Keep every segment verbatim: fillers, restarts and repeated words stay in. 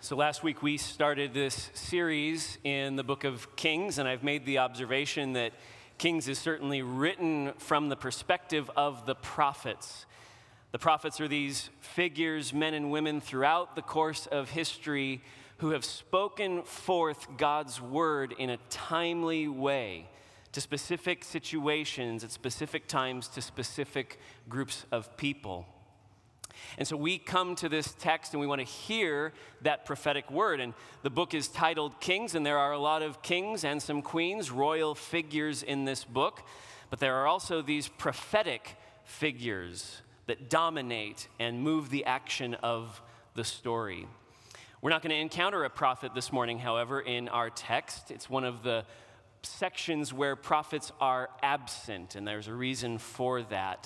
So last week we started this series in the book of Kings, and I've made the observation that Kings is certainly written from the perspective of the prophets. The prophets are these figures, men and women throughout the course of history who have spoken forth God's word in a timely way to specific situations at specific times to specific groups of people. And so we come to this text and we want to hear that prophetic word. And the book is titled Kings, and there are a lot of kings and some queens, royal figures in this book. But there are also these prophetic figures that dominate and move the action of the story. We're not going to encounter a prophet this morning, however, in our text. It's one of the sections where prophets are absent, and there's a reason for that.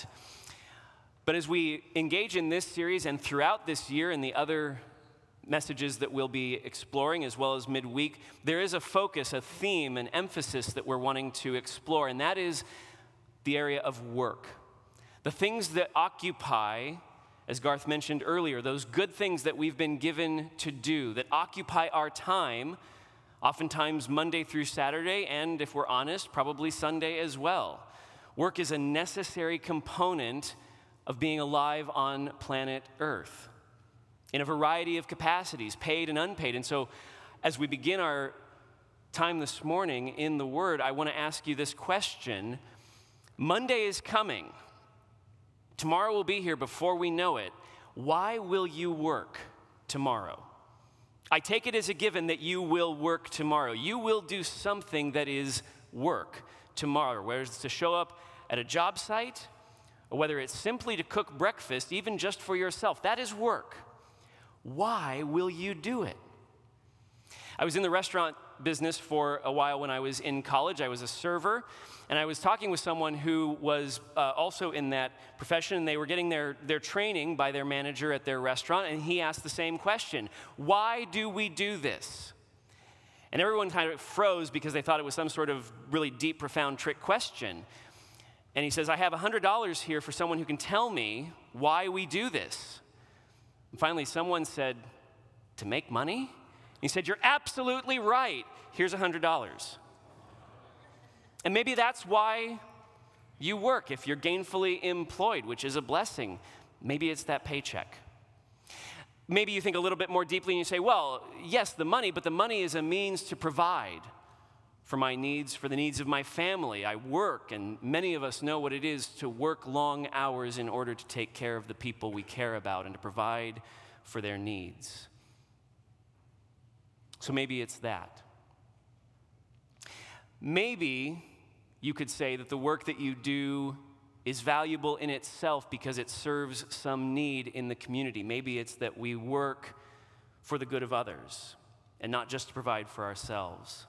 But as we engage in this series and throughout this year and the other messages that we'll be exploring as well as midweek, there is a focus, a theme, an emphasis that we're wanting to explore, and that is the area of work. The things that occupy, as Garth mentioned earlier, those good things that we've been given to do, that occupy our time, oftentimes Monday through Saturday, and if we're honest, probably Sunday as well. Work is a necessary component of being alive on planet Earth in a variety of capacities, paid and unpaid. And so as we begin our time this morning in the Word, I want to ask you this question. Monday is coming. Tomorrow will be here before we know it. Why will you work tomorrow? I take it as a given that you will work tomorrow. You will do something that is work tomorrow, whether it's to show up at a job site, or whether it's simply to cook breakfast, even just for yourself. That is work. Why will you do it? I was in the restaurant business for a while when I was in college. I was a server, and I was talking with someone who was uh, also in that profession, and they were getting their, their training by their manager at their restaurant, and he asked the same question. Why do we do this? And everyone kind of froze because they thought it was some sort of really deep, profound trick question. And he says, I have one hundred dollars here for someone who can tell me why we do this. And finally, someone said, to make money? He said, you're absolutely right. Here's one hundred dollars. And maybe that's why you work if you're gainfully employed, which is a blessing. Maybe it's that paycheck. Maybe you think a little bit more deeply and you say, well, yes, the money, but the money is a means to provide for my needs, for the needs of my family. I work, and many of us know what it is to work long hours in order to take care of the people we care about and to provide for their needs. So maybe it's that. Maybe you could say that the work that you do is valuable in itself because it serves some need in the community. Maybe it's that we work for the good of others and not just to provide for ourselves.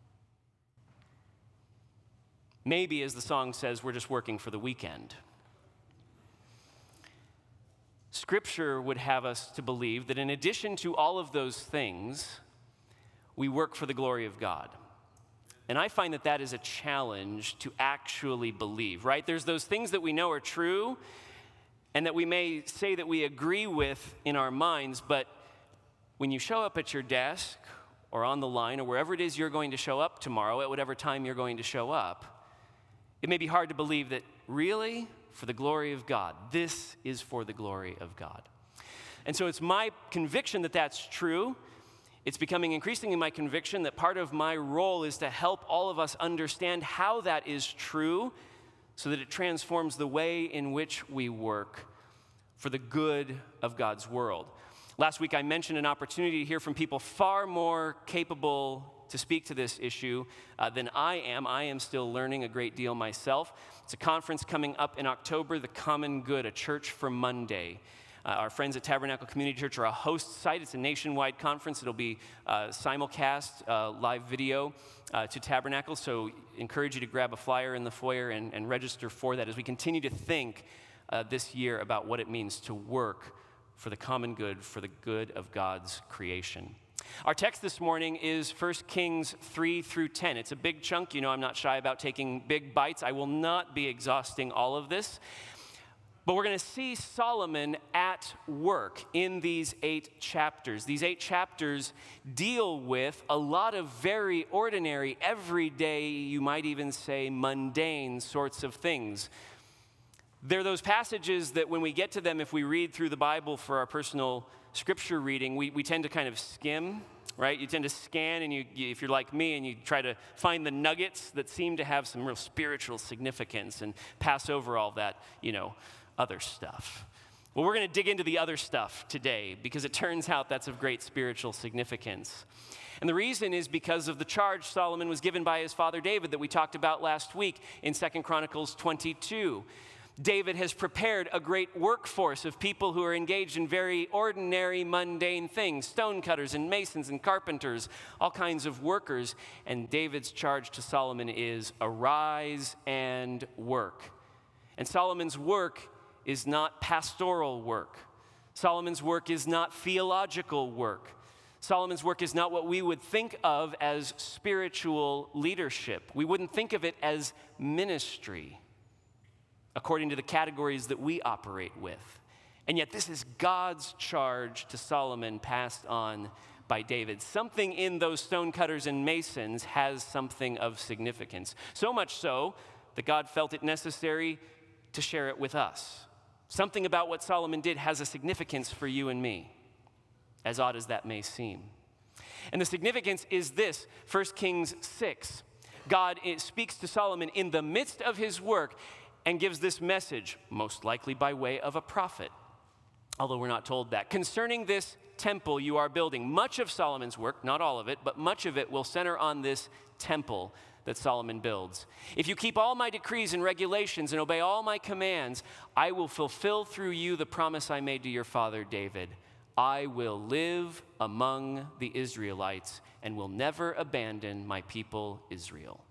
Maybe, as the song says, we're just working for the weekend. Scripture would have us to believe that in addition to all of those things, we work for the glory of God. And I find that that is a challenge to actually believe, right? There's those things that we know are true and that we may say that we agree with in our minds, but when you show up at your desk or on the line or wherever it is you're going to show up tomorrow, at whatever time you're going to show up, it may be hard to believe that really, for the glory of God, this is for the glory of God. And so it's my conviction that that's true. It's becoming increasingly my conviction that part of my role is to help all of us understand how that is true so that it transforms the way in which we work for the good of God's world. Last week I mentioned an opportunity to hear from people far more capable to speak to this issue uh, than I am. I am still learning a great deal myself. It's a conference coming up in October, The Common Good, a church for Monday. Uh, our friends at Tabernacle Community Church are a host site. It's a nationwide conference. It'll be uh, simulcast, uh, live video uh, to Tabernacle, so encourage you to grab a flyer in the foyer and, and register for that as we continue to think uh, this year about what it means to work for the common good, for the good of God's creation. Our text this morning is First Kings three through ten. It's a big chunk. You know, I'm not shy about taking big bites. I will not be exhausting all of this. But we're going to see Solomon at work in these eight chapters. These eight chapters deal with a lot of very ordinary, everyday, you might even say mundane sorts of things. They're those passages that when we get to them, if we read through the Bible for our personal scripture reading, we, we tend to kind of skim, right? You tend to scan, and you, you, if you're like me, and you try to find the nuggets that seem to have some real spiritual significance and pass over all that, you know, other stuff. Well, we're going to dig into the other stuff today because it turns out that's of great spiritual significance. And the reason is because of the charge Solomon was given by his father David that we talked about last week in Second Chronicles twenty-two. David has prepared a great workforce of people who are engaged in very ordinary, mundane things, stonecutters and masons and carpenters, all kinds of workers. And David's charge to Solomon is, arise and work. And Solomon's work is not pastoral work. Solomon's work is not theological work. Solomon's work is not what we would think of as spiritual leadership. We wouldn't think of it as ministry, according to the categories that we operate with. And yet this is God's charge to Solomon passed on by David. Something in those stonecutters and masons has something of significance. So much so that God felt it necessary to share it with us. Something about what Solomon did has a significance for you and me, as odd as that may seem. And the significance is this, First Kings six. God speaks to Solomon in the midst of his work and gives this message, most likely by way of a prophet, although we're not told that. Concerning this temple you are building, much of Solomon's work, not all of it, but much of it will center on this temple that Solomon builds. If you keep all my decrees and regulations and obey all my commands, I will fulfill through you the promise I made to your father David. I will live among the Israelites and will never abandon my people Israel.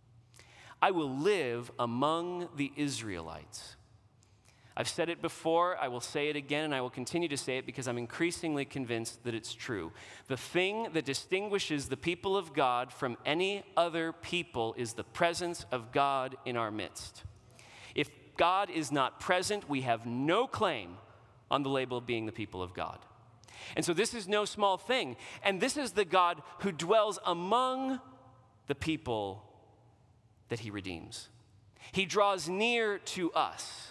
I will live among the Israelites. I've said it before, I will say it again, and I will continue to say it because I'm increasingly convinced that it's true. The thing that distinguishes the people of God from any other people is the presence of God in our midst. If God is not present, we have no claim on the label of being the people of God. And so this is no small thing. And this is the God who dwells among the people that he redeems. He draws near to us,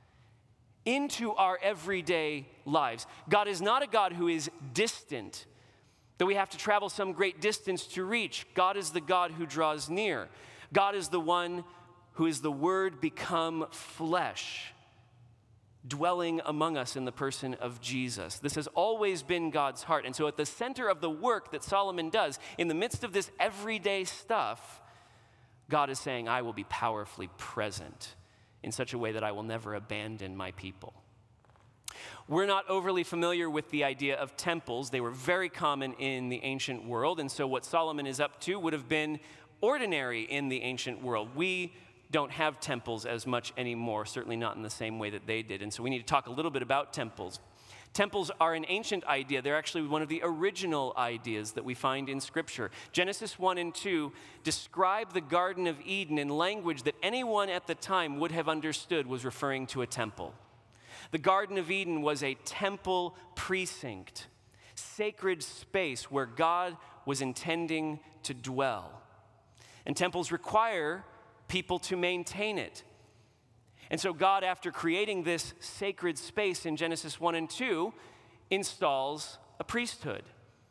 into our everyday lives. God is not a God who is distant, that we have to travel some great distance to reach. God is the God who draws near. God is the one who is the Word become flesh, dwelling among us in the person of Jesus. This has always been God's heart. And so at the center of the work that Solomon does, in the midst of this everyday stuff, God is saying, I will be powerfully present in such a way that I will never abandon my people. We're not overly familiar with the idea of temples. They were very common in the ancient world, and so what Solomon is up to would have been ordinary in the ancient world. We don't have temples as much anymore, certainly not in the same way that they did, and so we need to talk a little bit about temples. Temples are an ancient idea. They're actually one of the original ideas that we find in Scripture. Genesis one and two describe the Garden of Eden in language that anyone at the time would have understood was referring to a temple. The Garden of Eden was a temple precinct, sacred space where God was intending to dwell. And temples require people to maintain it. And so God, after creating this sacred space in Genesis one and two, installs a priesthood.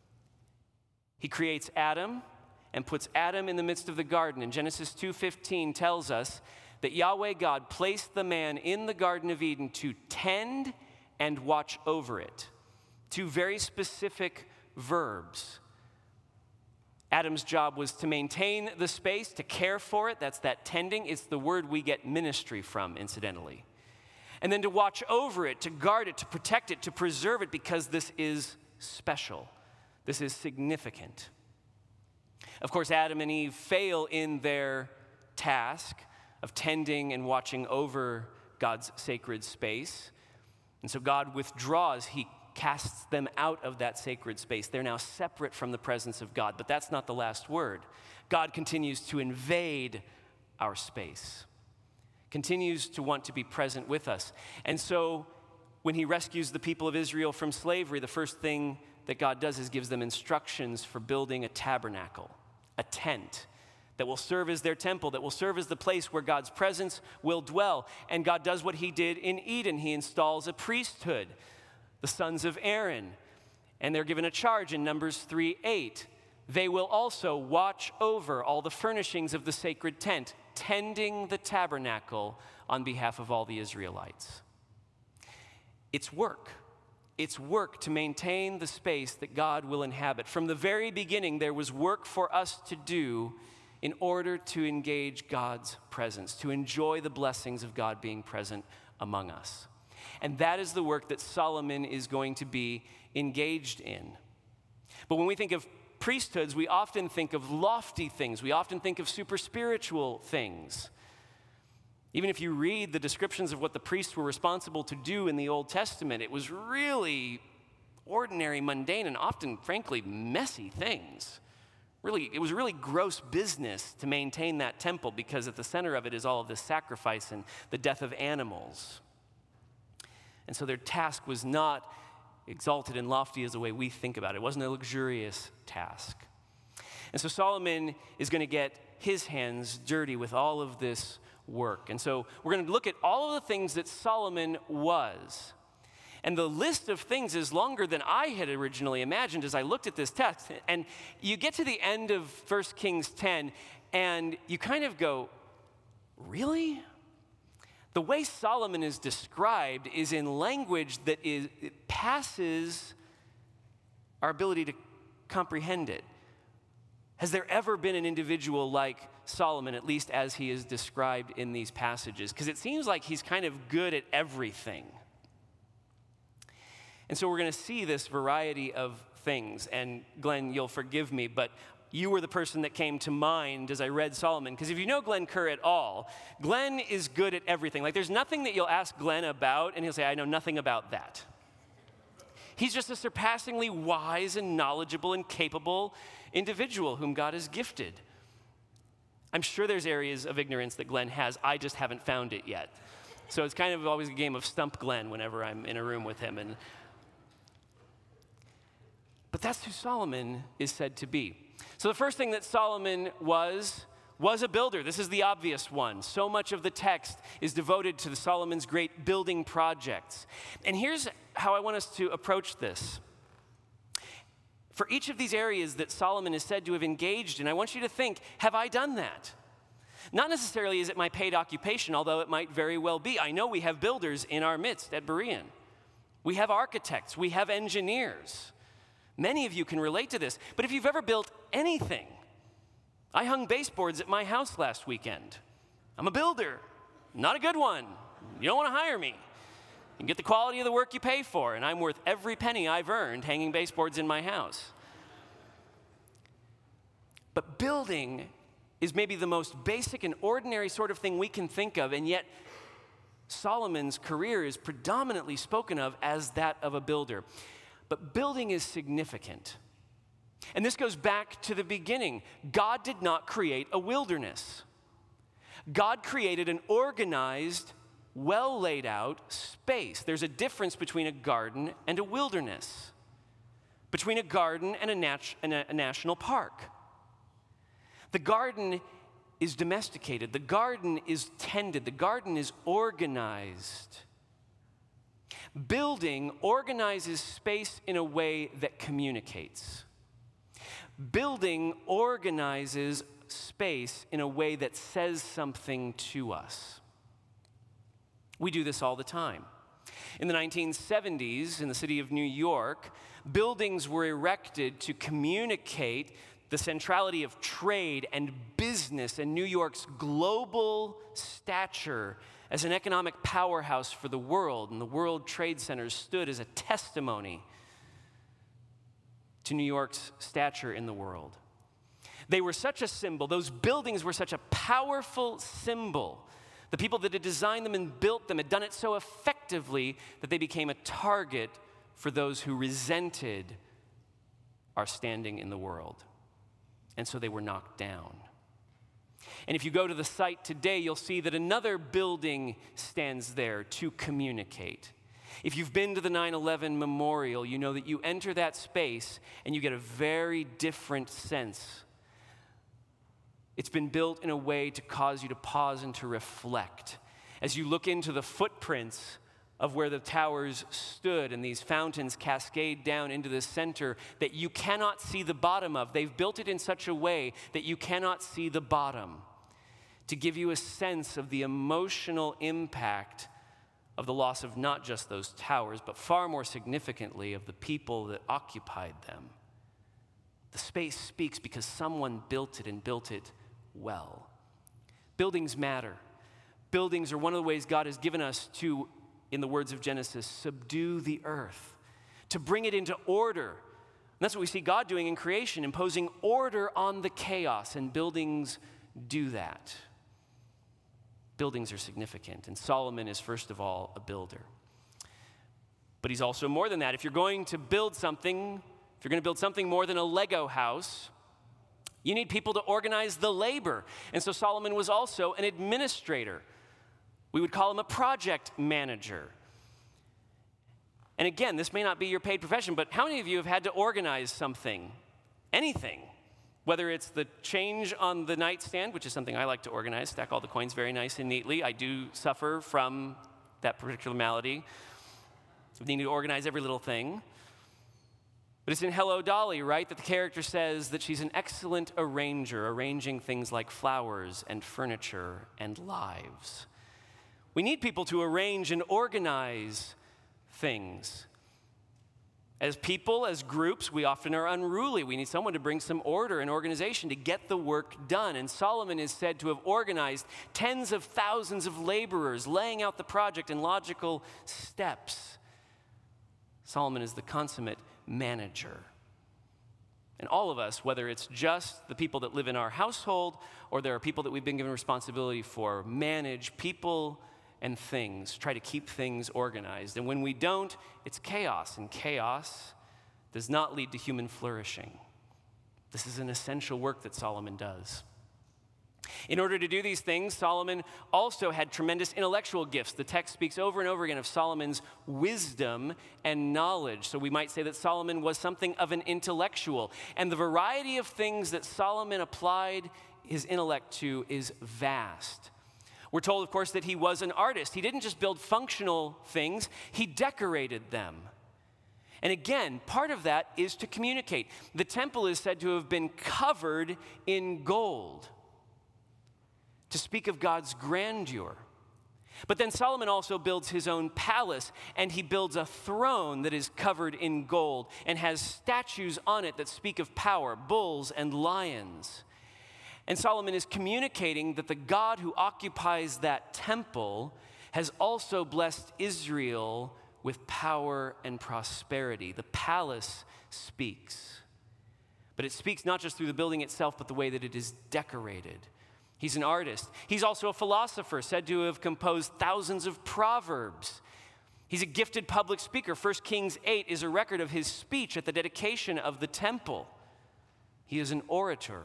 He creates Adam and puts Adam in the midst of the garden. And Genesis two fifteen tells us that Yahweh God placed the man in the Garden of Eden to tend and watch over it. Two very specific verbs. Adam's job was to maintain the space, to care for it. That's that tending. It's the word we get ministry from, incidentally. And then to watch over it, to guard it, to protect it, to preserve it, because this is special. This is significant. Of course, Adam and Eve fail in their task of tending and watching over God's sacred space. And so God withdraws. He casts them out of that sacred space. They're now separate from the presence of God. But that's not the last word. God continues to invade our space. continues to want to be present with us. And so when he rescues the people of Israel from slavery, the first thing that God does is gives them instructions for building a tabernacle, a tent that will serve as their temple, that will serve as the place where God's presence will dwell. And God does what he did in Eden. He installs a priesthood, the sons of Aaron, and they're given a charge in Numbers three eight. They will also watch over all the furnishings of the sacred tent, tending the tabernacle on behalf of all the Israelites. It's work. It's work to maintain the space that God will inhabit. From the very beginning, there was work for us to do in order to engage God's presence, to enjoy the blessings of God being present among us. And that is the work that Solomon is going to be engaged in. But when we think of priesthoods, we often think of lofty things. We often think of super spiritual things. Even if you read the descriptions of what the priests were responsible to do in the Old Testament, it was really ordinary, mundane, and often, frankly, messy things. Really, it was really gross business to maintain that temple because at the center of it is all of this sacrifice and the death of animals. And so their task was not exalted and lofty as the way we think about it. It wasn't a luxurious task. And so Solomon is going to get his hands dirty with all of this work. And so we're going to look at all of the things that Solomon was. And the list of things is longer than I had originally imagined as I looked at this text. And you get to the end of First Kings ten, and you kind of go, really? The way Solomon is described is in language that is, it passes our ability to comprehend it. Has there ever been an individual like Solomon, at least as he is described in these passages? Because it seems like he's kind of good at everything. And so we're going to see this variety of things. And Glenn, you'll forgive me, but you were the person that came to mind as I read Solomon. Because if you know Glenn Kerr at all, Glenn is good at everything. Like there's nothing that you'll ask Glenn about, and he'll say, I know nothing about that. He's just a surpassingly wise and knowledgeable and capable individual whom God has gifted. I'm sure there's areas of ignorance that Glenn has. I just haven't found it yet. So it's kind of always a game of stump Glenn whenever I'm in a room with him. And But that's who Solomon is said to be. So the first thing that Solomon was, was a builder. This is the obvious one. So much of the text is devoted to the Solomon's great building projects. And here's how I want us to approach this. For each of these areas that Solomon is said to have engaged in, I want you to think, have I done that? Not necessarily is it my paid occupation, although it might very well be. I know we have builders in our midst at Berean. We have architects. We have engineers. Many of you can relate to this, but if you've ever built anything, I hung baseboards at my house last weekend. I'm a builder, not a good one. You don't want to hire me. You can get the quality of the work you pay for, and I'm worth every penny I've earned hanging baseboards in my house. But building is maybe the most basic and ordinary sort of thing we can think of, and yet Solomon's career is predominantly spoken of as that of a builder. But building is significant. And this goes back to the beginning. God did not create a wilderness. God created an organized, well laid out space. There's a difference between a garden and a wilderness, between a garden and a, nat- and a, a national park. The garden is domesticated. The garden is tended. The garden is organized. Building organizes space in a way that communicates. Building organizes space in a way that says something to us. We do this all the time. In the nineteen seventies, in the city of New York, buildings were erected to communicate the centrality of trade and business and New York's global stature as an economic powerhouse for the world, and the World Trade Centers stood as a testimony to New York's stature in the world. They were such a symbol, those buildings were such a powerful symbol. The people that had designed them and built them had done it so effectively that they became a target for those who resented our standing in the world. And so they were knocked down. And if you go to the site today, you'll see that another building stands there to communicate. If you've been to the nine eleven memorial, you know that you enter that space and you get a very different sense. It's been built in a way to cause you to pause and to reflect. As you look into the footprints of where the towers stood and these fountains cascade down into the center that you cannot see the bottom of. They've built it in such a way that you cannot see the bottom, to give you a sense of the emotional impact of the loss of not just those towers, but far more significantly of the people that occupied them. The space speaks because someone built it and built it well. Buildings matter. Buildings are one of the ways God has given us to, in the words of Genesis, subdue the earth, to bring it into order. And that's what we see God doing in creation, imposing order on the chaos, and buildings do that. Buildings are significant, and Solomon is, first of all, a builder. But he's also more than that. If you're going to build something, if you're going to build something more than a Lego house, you need people to organize the labor. And so Solomon was also an administrator. We would call him a project manager. And again, this may not be your paid profession, but how many of you have had to organize something, anything? Whether it's the change on the nightstand, which is something I like to organize, stack all the coins very nice and neatly. I do suffer from that particular malady. We need to organize every little thing. But it's in Hello, Dolly, right, that the character says that she's an excellent arranger, arranging things like flowers and furniture and lives. We need people to arrange and organize things. As people, as groups, we often are unruly. We need someone to bring some order and organization to get the work done. And Solomon is said to have organized tens of thousands of laborers, laying out the project in logical steps. Solomon is the consummate manager. And all of us, whether it's just the people that live in our household or there are people that we've been given responsibility for, manage people and things, try to keep things organized. And when we don't, it's chaos, and chaos does not lead to human flourishing. This is an essential work that Solomon does. In order to do these things, Solomon also had tremendous intellectual gifts. The text speaks over and over again of Solomon's wisdom and knowledge. So we might say that Solomon was something of an intellectual. And the variety of things that Solomon applied his intellect to is vast. We're told, of course, that he was an artist. He didn't just build functional things, he decorated them. And again, part of that is to communicate. The temple is said to have been covered in gold, to speak of God's grandeur. But then Solomon also builds his own palace, and he builds a throne that is covered in gold and has statues on it that speak of power, bulls and lions. And Solomon is communicating that the God who occupies that temple has also blessed Israel with power and prosperity. The palace speaks. But it speaks not just through the building itself, but the way that it is decorated. He's an artist. He's also a philosopher, said to have composed thousands of proverbs. He's a gifted public speaker. First Kings eight is a record of his speech at the dedication of the temple. He is an orator.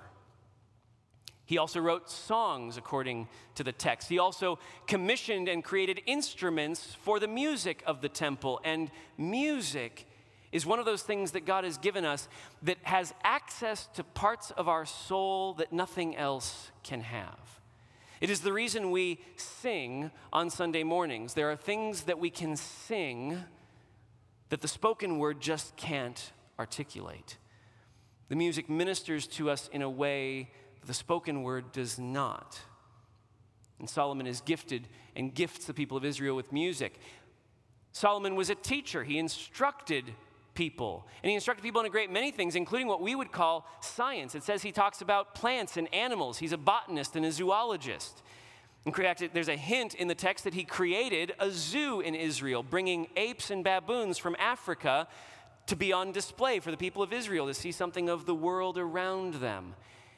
He also wrote songs according to the text. He also commissioned and created instruments for the music of the temple. And music is one of those things that God has given us that has access to parts of our soul that nothing else can have. It is the reason we sing on Sunday mornings. There are things that we can sing that the spoken word just can't articulate. The music ministers to us in a way the spoken word does not. And Solomon is gifted and gifts the people of Israel with music. Solomon was a teacher. He instructed people. And he instructed people in a great many things, including what we would call science. It says he talks about plants and animals. He's a botanist and a zoologist. In fact, there's a hint in the text that he created a zoo in Israel, bringing apes and baboons from Africa to be on display for the people of Israel, to see something of the world around them.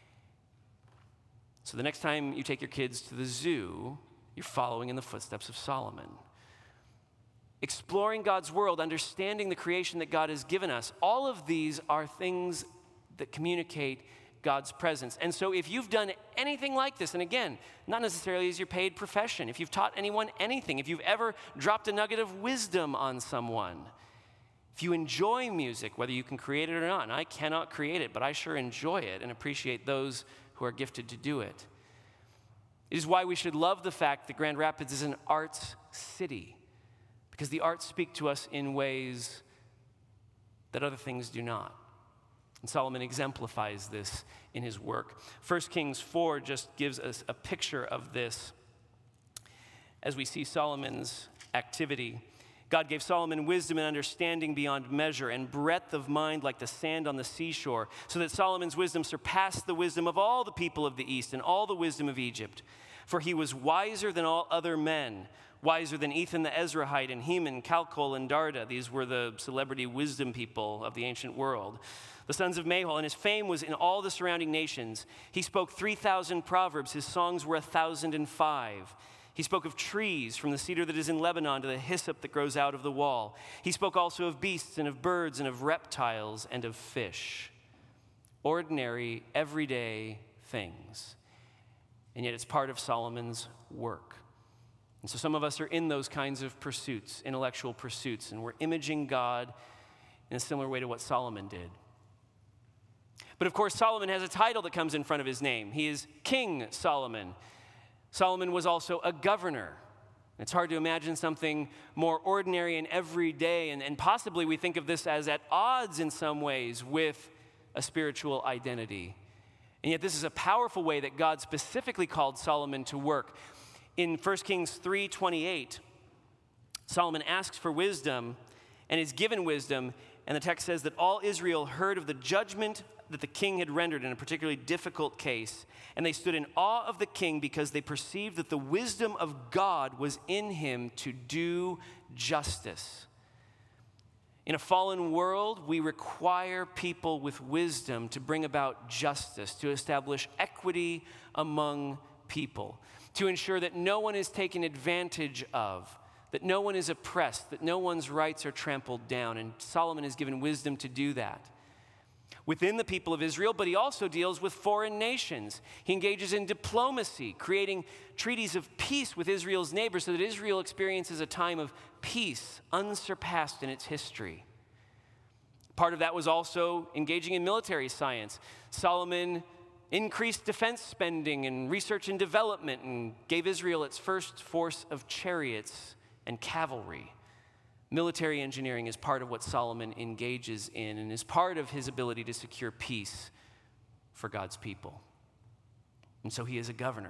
So the next time you take your kids to the zoo, you're following in the footsteps of Solomon. Exploring God's world, understanding the creation that God has given us, all of these are things that communicate God's presence. And so if you've done anything like this, and again, not necessarily as your paid profession, if you've taught anyone anything, if you've ever dropped a nugget of wisdom on someone, if you enjoy music, whether you can create it or not, and I cannot create it, but I sure enjoy it and appreciate those who are gifted to do it. It is why we should love the fact that Grand Rapids is an arts city, because the arts speak to us in ways that other things do not. And Solomon exemplifies this in his work. First Kings four just gives us a picture of this as we see Solomon's activity. God gave Solomon wisdom and understanding beyond measure and breadth of mind like the sand on the seashore, so that Solomon's wisdom surpassed the wisdom of all the people of the East and all the wisdom of Egypt. For he was wiser than all other men, wiser than Ethan the Ezrahite and Heman, Calcol, and Darda. These were the celebrity wisdom people of the ancient world. The sons of Mahol, and his fame was in all the surrounding nations. He spoke three thousand proverbs. His songs were a thousand and five. He spoke of trees, from the cedar that is in Lebanon to the hyssop that grows out of the wall. He spoke also of beasts and of birds and of reptiles and of fish. Ordinary, everyday things. And yet it's part of Solomon's work. And so some of us are in those kinds of pursuits, intellectual pursuits, and we're imaging God in a similar way to what Solomon did. But of course, Solomon has a title that comes in front of his name. He is King Solomon. Solomon was also a governor. It's hard to imagine something more ordinary and everyday, and, and possibly we think of this as at odds in some ways with a spiritual identity. And yet this is a powerful way that God specifically called Solomon to work. In First Kings three twenty-eight, Solomon asks for wisdom and is given wisdom, and the text says that all Israel heard of the judgment that the king had rendered in a particularly difficult case, and they stood in awe of the king because they perceived that the wisdom of God was in him to do justice. In a fallen world, we require people with wisdom to bring about justice, to establish equity among people, to ensure that no one is taken advantage of, that no one is oppressed, that no one's rights are trampled down. And Solomon is given wisdom to do that within the people of Israel, but he also deals with foreign nations. He engages in diplomacy, creating treaties of peace with Israel's neighbors so that Israel experiences a time of peace unsurpassed in its history. Part of that was also engaging in military science. Solomon increased defense spending and research and development and gave Israel its first force of chariots and cavalry. Military engineering is part of what Solomon engages in and is part of his ability to secure peace for God's people. And so he is a governor.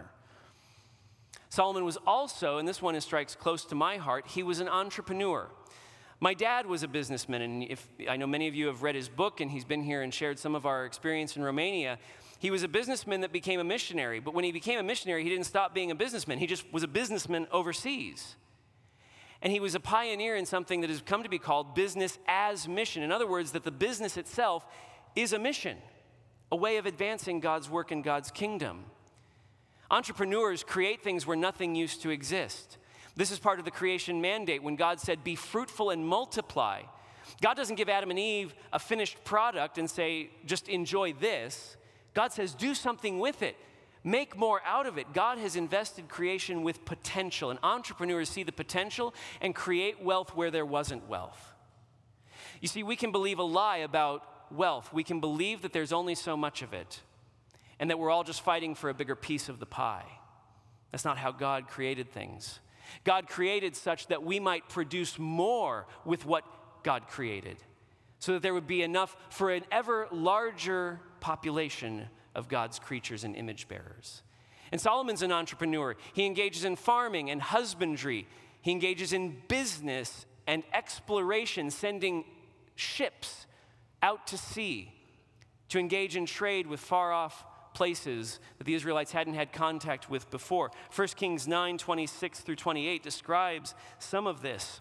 Solomon was also, and this one strikes close to my heart, he was an entrepreneur. My dad was a businessman, and if I know many of you have read his book, and he's been here and shared some of our experience in Romania. He was a businessman that became a missionary, but when he became a missionary, he didn't stop being a businessman. He just was a businessman overseas. And he was a pioneer in something that has come to be called business as mission. In other words, that the business itself is a mission, a way of advancing God's work in God's kingdom. Entrepreneurs create things where nothing used to exist. This is part of the creation mandate when God said, be fruitful and multiply. God doesn't give Adam and Eve a finished product and say, just enjoy this. God says, do something with it. Make more out of it. God has invested creation with potential, and entrepreneurs see the potential and create wealth where there wasn't wealth. You see, we can believe a lie about wealth. We can believe that there's only so much of it and that we're all just fighting for a bigger piece of the pie. That's not how God created things. God created such that we might produce more with what God created, so that there would be enough for an ever larger population of God's creatures and image bearers. And Solomon's an entrepreneur. He engages in farming and husbandry. He engages in business and exploration, sending ships out to sea to engage in trade with far-off places that the Israelites hadn't had contact with before. First Kings nine, twenty-six through twenty-eight describes some of this.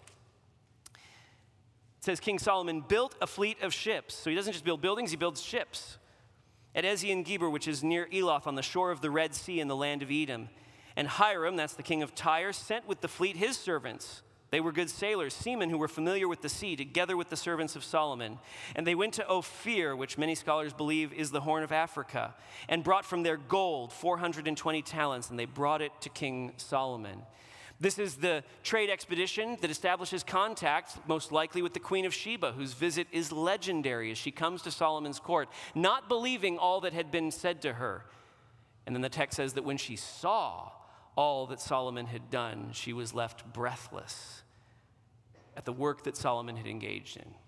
It says, King Solomon built a fleet of ships. So he doesn't just build buildings, he builds ships. At Ezion-Geber, which is near Eloth on the shore of the Red Sea in the land of Edom. And Hiram, that's the king of Tyre, sent with the fleet his servants, They were good sailors, seamen who were familiar with the sea, together with the servants of Solomon. And they went to Ophir, which many scholars believe is the Horn of Africa, and brought from there gold, four hundred twenty talents, and they brought it to King Solomon. This is the trade expedition that establishes contact, most likely with the Queen of Sheba, whose visit is legendary as she comes to Solomon's court, not believing all that had been said to her. And then the text says that when she saw all that Solomon had done, she was left breathless at the work that Solomon had engaged in.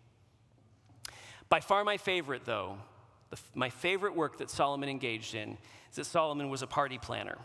By far my favorite, though, the, my favorite work that Solomon engaged in is that Solomon was a party planner.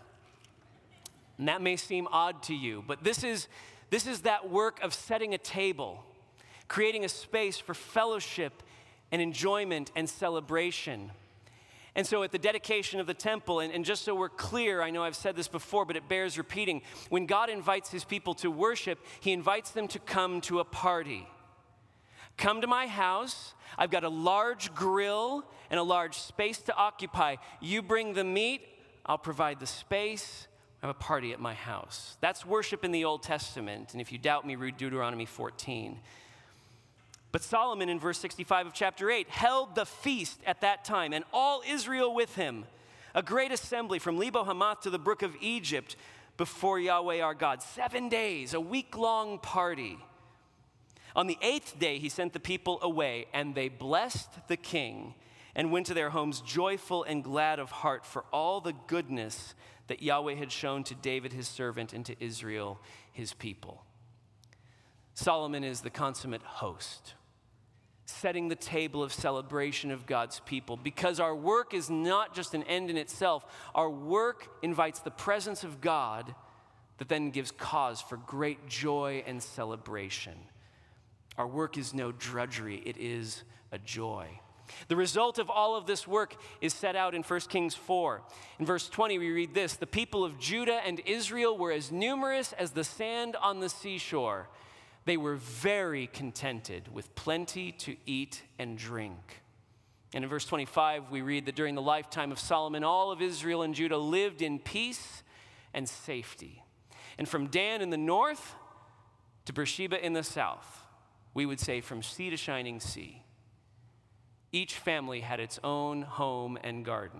And that may seem odd to you, but this is, this is that work of setting a table, creating a space for fellowship and enjoyment and celebration. And so at the dedication of the temple, and, and just so we're clear, I know I've said this before, but it bears repeating, when God invites his people to worship, he invites them to come to a party. Come to my house. I've got a large grill and a large space to occupy. You bring the meat, I'll provide the space. Have a party at my house. That's worship in the Old Testament. And if you doubt me, read Deuteronomy fourteen. But Solomon in verse sixty-five of chapter eight held the feast at that time, and all Israel with him, a great assembly from Lebo Hamath to the brook of Egypt before Yahweh our God. Seven days, a week-long party. On the eighth day, he sent the people away, and they blessed the king and went to their homes joyful and glad of heart for all the goodness that Yahweh had shown to David his servant and to Israel his people. Solomon is the consummate host, setting the table of celebration of God's people, because our work is not just an end in itself. Our work invites the presence of God that then gives cause for great joy and celebration. Our work is no drudgery, it is a joy. The result of all of this work is set out in First Kings four. In verse twenty, we read this: the people of Judah and Israel were as numerous as the sand on the seashore. They were very contented with plenty to eat and drink. And in verse twenty-five, we read that during the lifetime of Solomon, all of Israel and Judah lived in peace and safety. And from Dan in the north to Beersheba in the south, we would say from sea to shining sea, each family had its own home and garden.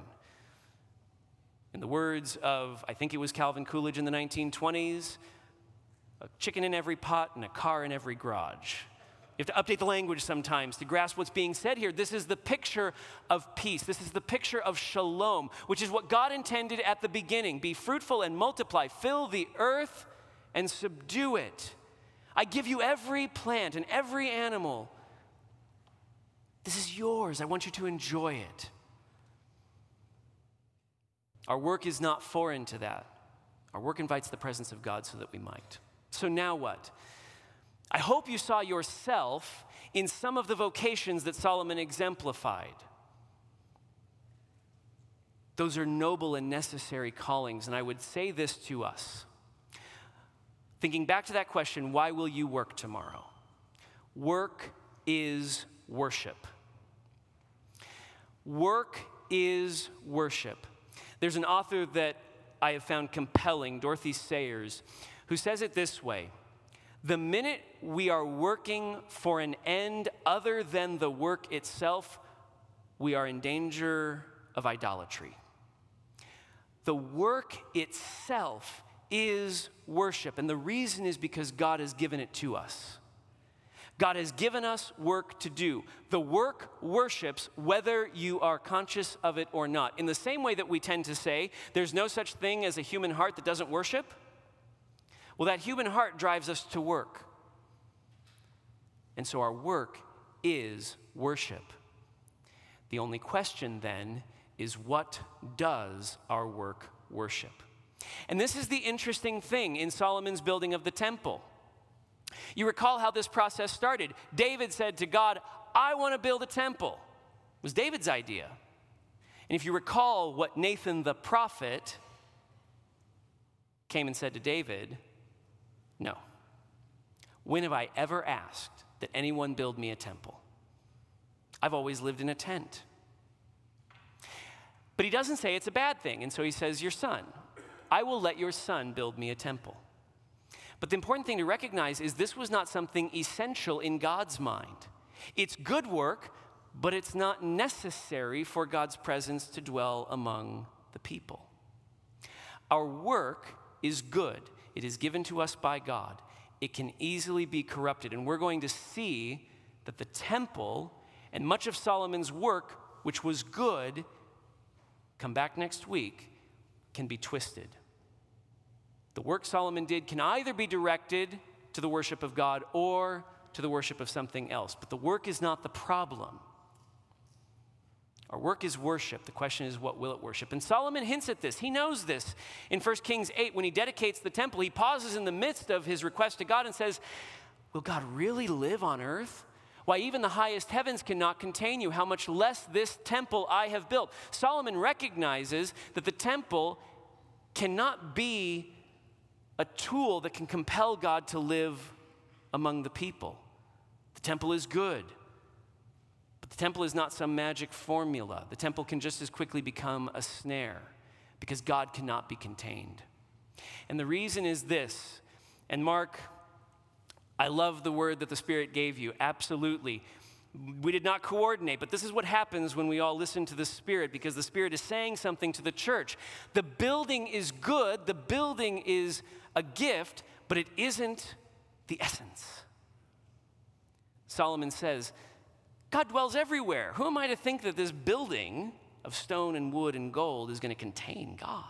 In the words of, I think it was Calvin Coolidge in the nineteen twenties, a chicken in every pot and a car in every garage. You have to update the language sometimes to grasp what's being said here. This is the picture of peace. This is the picture of shalom, which is what God intended at the beginning. Be fruitful and multiply, fill the earth and subdue it. I give you every plant and every animal. This is yours. I want you to enjoy it. Our work is not foreign to that. Our work invites the presence of God so that we might. So now what? I hope you saw yourself in some of the vocations that Solomon exemplified. Those are noble and necessary callings, and I would say this to us. Thinking back to that question, why will you work tomorrow? Work is worship. Work is worship. There's an author that I have found compelling, Dorothy Sayers, who says it this way: the minute we are working for an end other than the work itself, we are in danger of idolatry. The work itself is worship, and the reason is because God has given it to us. God has given us work to do. The work worships whether you are conscious of it or not. In the same way that we tend to say there's no such thing as a human heart that doesn't worship, well, that human heart drives us to work. And so our work is worship. The only question then is, what does our work worship? And this is the interesting thing in Solomon's building of the temple. You recall how this process started. David said to God, I want to build a temple. It was David's idea. And if you recall what Nathan the prophet came and said to David, no. When have I ever asked that anyone build me a temple? I've always lived in a tent. But he doesn't say it's a bad thing, and so he says, your son. I will let your son build me a temple. But the important thing to recognize is this was not something essential in God's mind. It's good work, but it's not necessary for God's presence to dwell among the people. Our work is good. It is given to us by God. It can easily be corrupted, and we're going to see that the temple and much of Solomon's work, which was good, come back next week, can be twisted. The work Solomon did can either be directed to the worship of God or to the worship of something else. But the work is not the problem. Our work is worship. The question is, what will it worship? And Solomon hints at this. He knows this. In First Kings eight, when he dedicates the temple, he pauses in the midst of his request to God and says, will God really live on earth? Why, even the highest heavens cannot contain you. How much less this temple I have built. Solomon recognizes that the temple cannot be a tool that can compel God to live among the people. The temple is good, but the temple is not some magic formula. The temple can just as quickly become a snare because God cannot be contained. And the reason is this, and Mark, I love the word that the Spirit gave you, absolutely. We did not coordinate, but this is what happens when we all listen to the Spirit, because the Spirit is saying something to the church. The building is good, the building is a gift, but it isn't the essence. Solomon says, God dwells everywhere. Who am I to think that this building of stone and wood and gold is going to contain God?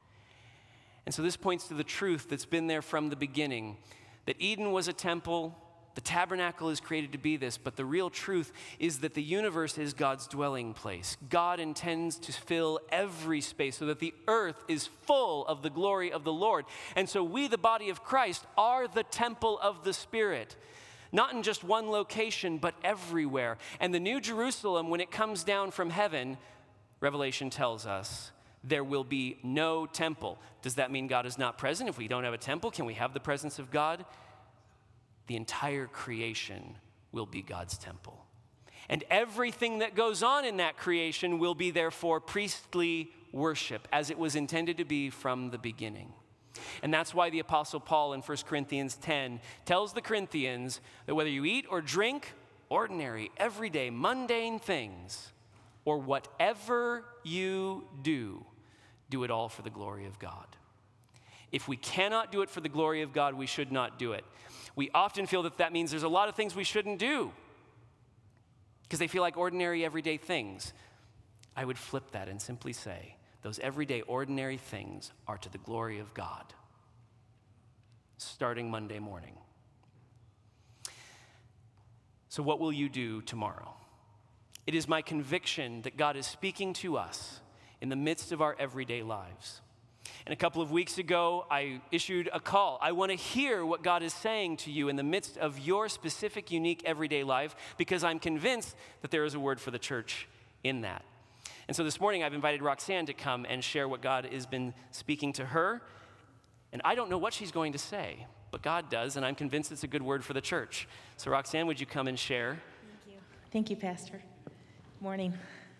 And so this points to the truth that's been there from the beginning, that Eden was a temple. The tabernacle is created to be this, but the real truth is that the universe is God's dwelling place. God intends to fill every space so that the earth is full of the glory of the Lord. And so we, the body of Christ, are the temple of the Spirit, not in just one location, but everywhere. And the New Jerusalem, when it comes down from heaven, Revelation tells us, there will be no temple. Does that mean God is not present? If we don't have a temple, can we have the presence of God? The entire creation will be God's temple. And everything that goes on in that creation will be therefore priestly worship, as it was intended to be from the beginning. And that's why the Apostle Paul in First Corinthians ten tells the Corinthians that whether you eat or drink ordinary, everyday, mundane things, or whatever you do, do it all for the glory of God. If we cannot do it for the glory of God, we should not do it. We often feel that that means there's a lot of things we shouldn't do because they feel like ordinary, everyday things. I would flip that and simply say, those everyday, ordinary things are to the glory of God, starting Monday morning. So what will you do tomorrow? It is my conviction that God is speaking to us in the midst of our everyday lives. And a couple of weeks ago, I issued a call. I want to hear what God is saying to you in the midst of your specific, unique, everyday life, because I'm convinced that there is a word for the church in that. And so this morning, I've invited Roxanne to come and share what God has been speaking to her. And I don't know what she's going to say, but God does, and I'm convinced it's a good word for the church. So Roxanne, would you come and share? Thank you. Thank you, Pastor. Morning.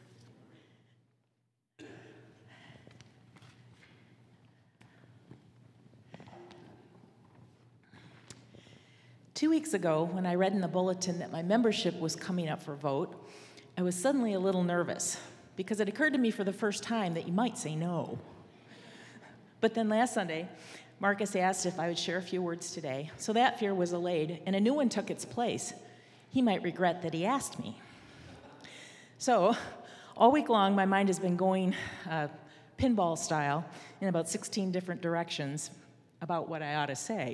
Two weeks ago, when I read in the bulletin that my membership was coming up for vote, I was suddenly a little nervous because it occurred to me for the first time that you might say no. But then last Sunday, Marcus asked if I would share a few words today, so that fear was allayed, and a new one took its place. He might regret that he asked me. So, all week long, my mind has been going uh, pinball style in about sixteen different directions about what I ought to say.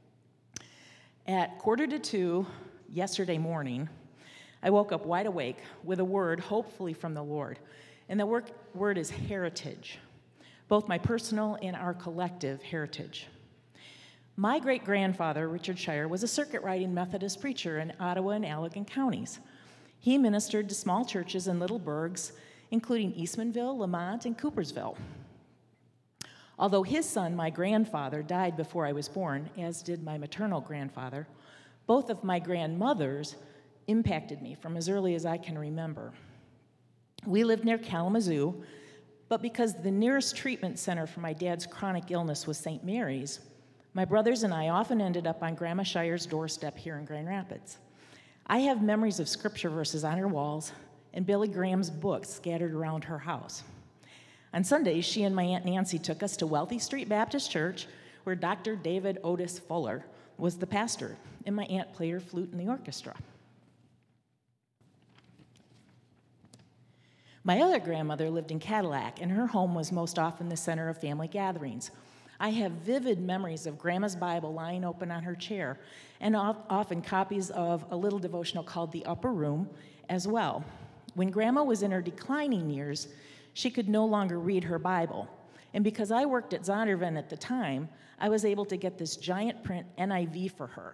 At quarter to two yesterday morning, I woke up wide awake with a word, hopefully from the Lord. And the word, word is heritage, both my personal and our collective heritage. My great-grandfather, Richard Shire, was a circuit-riding Methodist preacher in Ottawa and Allegan counties. He ministered to small churches in little burgs, including Eastmanville, Lamont, and Coopersville. Although his son, my grandfather, died before I was born, as did my maternal grandfather, both of my grandmothers impacted me from as early as I can remember. We lived near Kalamazoo, but because the nearest treatment center for my dad's chronic illness was Saint Mary's, My brothers and I often ended up on Grandma Shire's doorstep here in Grand Rapids. I have memories of scripture verses on her walls and Billy Graham's books scattered around her house. On Sundays, she and my Aunt Nancy took us to Wealthy Street Baptist Church, where Doctor David Otis Fuller was the pastor, and my aunt played her flute in the orchestra. My other grandmother lived in Cadillac, and her home was most often the center of family gatherings. I have vivid memories of Grandma's Bible lying open on her chair, and often copies of a little devotional called The Upper Room as well. When Grandma was in her declining years, she could no longer read her Bible. And because I worked at Zondervan at the time, I was able to get this giant print N I V for her.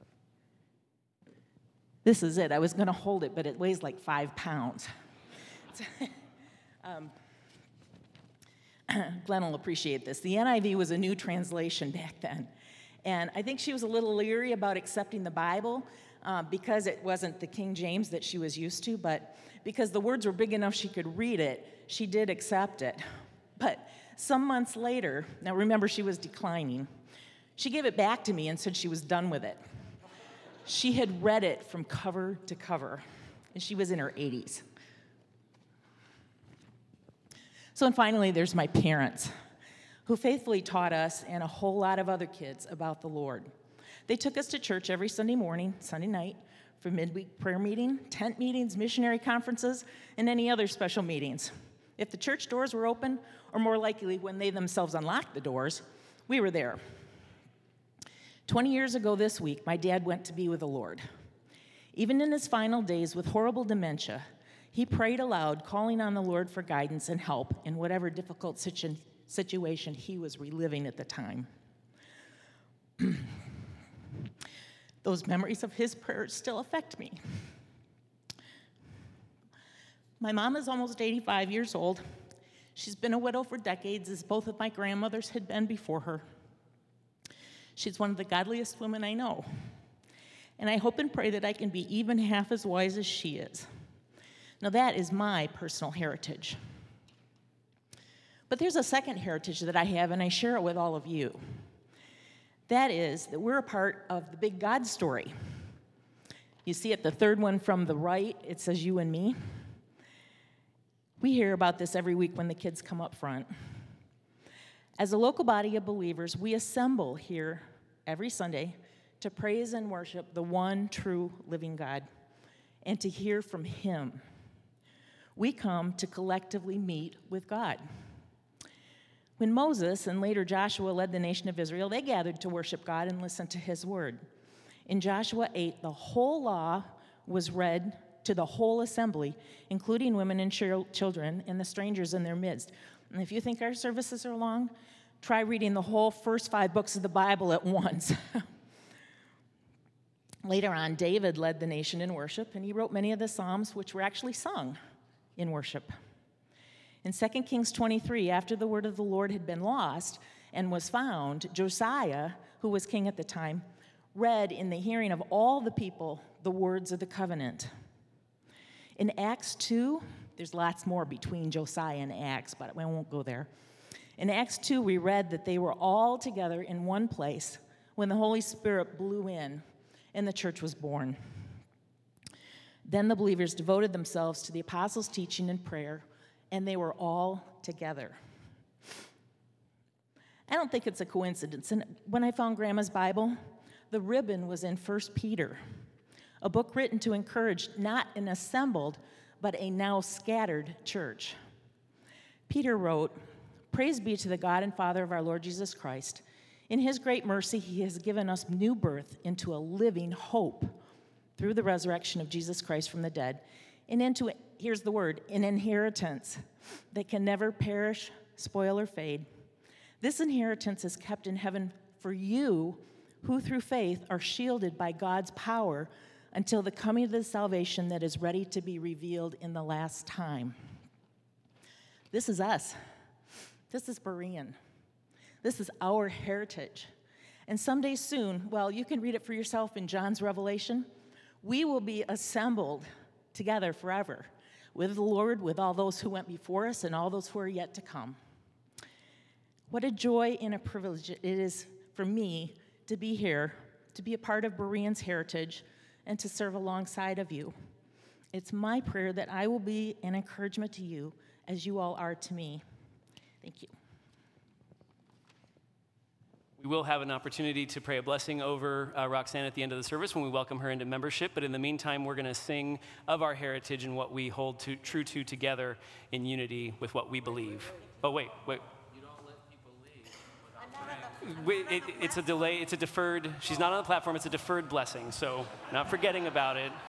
This is it. I was going to hold it, but it weighs like five pounds. um, Glenn will appreciate this. The N I V was a new translation back then. And I think she was a little leery about accepting the Bible uh, because it wasn't the King James that she was used to, but because the words were big enough she could read it, she did accept it. But some months later, now remember she was declining, she gave it back to me and said she was done with it. She had read it from cover to cover, and she was in her eighties. So, and finally, there's my parents, who faithfully taught us and a whole lot of other kids about the Lord. They took us to church every Sunday morning, Sunday night, for midweek prayer meeting, tent meetings, missionary conferences, and any other special meetings. If the church doors were open, or more likely when they themselves unlocked the doors, we were there. Twenty years ago this week, my dad went to be with the Lord. Even in his final days with horrible dementia, he prayed aloud, calling on the Lord for guidance and help in whatever difficult situ- situation he was reliving at the time. Those memories of his prayers still affect me. My mom is almost eighty-five years old. She's been a widow for decades, as both of my grandmothers had been before her. She's one of the godliest women I know. And I hope and pray that I can be even half as wise as she is. Now, that is my personal heritage. But there's a second heritage that I have, and I share it with all of you. That is that we're a part of the big God story. You see it, the third one from the right, it says you and me. We hear about this every week when the kids come up front. As a local body of believers, we assemble here every Sunday to praise and worship the one true living God and to hear from Him. We come to collectively meet with God. When Moses and later Joshua led the nation of Israel, they gathered to worship God and listen to His word. In Joshua eight, the whole law was read to the whole assembly, including women and children and the strangers in their midst. And if you think our services are long, try reading the whole first five books of the Bible at once. Later on, David led the nation in worship, and he wrote many of the Psalms, which were actually sung in worship. In Second Kings twenty-three, after the word of the Lord had been lost and was found, Josiah, who was king at the time, read in the hearing of all the people the words of the covenant. In Acts two, there's lots more between Josiah and Acts, but I won't go there. In Acts two, we read that they were all together in one place when the Holy Spirit blew in and the church was born. Then the believers devoted themselves to the apostles' teaching and prayer, and they were all together. I don't think it's a coincidence. And when I found Grandma's Bible, the ribbon was in First Peter, a book written to encourage not an assembled, but a now scattered church. Peter wrote, "Praise be to the God and Father of our Lord Jesus Christ. In His great mercy, He has given us new birth into a living hope through the resurrection of Jesus Christ from the dead, and into, here's the word, an inheritance that can never perish, spoil, or fade. This inheritance is kept in heaven for you, who through faith are shielded by God's power until the coming of the salvation that is ready to be revealed in the last time." This is us. This is Berean. This is our heritage. And someday soon, well, you can read it for yourself in John's Revelation, we will be assembled together forever with the Lord, with all those who went before us and all those who are yet to come. What a joy and a privilege it is for me to be here, to be a part of Bereans heritage, and to serve alongside of you. It's my prayer that I will be an encouragement to you as you all are to me. Thank you. We will have an opportunity to pray a blessing over uh, Roxanne at the end of the service when we welcome her into membership. But in the meantime, we're going to sing of our heritage and what we hold to, true to together in unity with what we believe. Oh, wait, wait. You don't let people leave. Wait, it, it's a delay. It's a deferred. She's not on the platform. It's a deferred blessing. So not forgetting about it.